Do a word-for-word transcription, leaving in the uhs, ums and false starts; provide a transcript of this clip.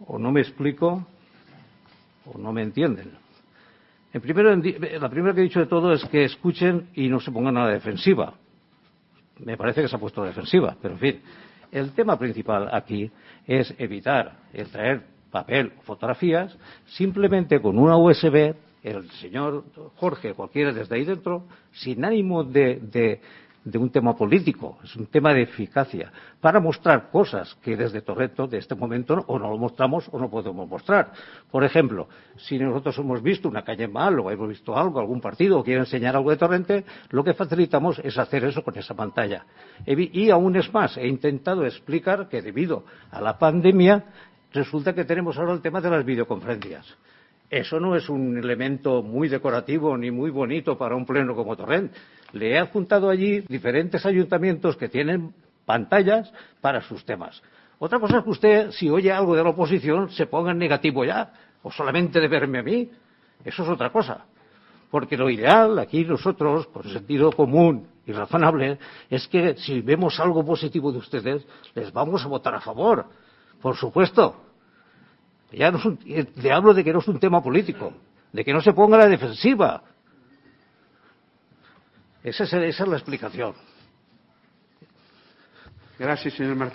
o no me explico o no me entienden. En primero, la primera que he dicho de todo es que escuchen y no se pongan a la defensiva. Me parece que se ha puesto a la defensiva, pero en fin. El tema principal aquí es evitar el traer papel o fotografías simplemente con una U S B, el señor Jorge, cualquiera desde ahí dentro, sin ánimo de, de, de un tema político, es un tema de eficacia, para mostrar cosas que desde Torrento, de este momento, o no lo mostramos o no podemos mostrar. Por ejemplo, si nosotros hemos visto una calle mal o hemos visto algo, algún partido o quiere enseñar algo de Torrente, lo que facilitamos es hacer eso con esa pantalla. Y aún es más, he intentado explicar que debido a la pandemia, resulta que tenemos ahora el tema de las videoconferencias. Eso no es un elemento muy decorativo ni muy bonito para un pleno como Torrent. Le he adjuntado allí diferentes ayuntamientos que tienen pantallas para sus temas. Otra cosa es que usted, si oye algo de la oposición, se ponga en negativo ya, o solamente de verme a mí. Eso es otra cosa. Porque lo ideal, aquí nosotros, por sentido común y razonable, es que si vemos algo positivo de ustedes, les vamos a votar a favor. Por supuesto. Ya no es un, le hablo de que no es un tema político, de que no se ponga a la defensiva. Esa es, esa es la explicación. Gracias, señor Martínez.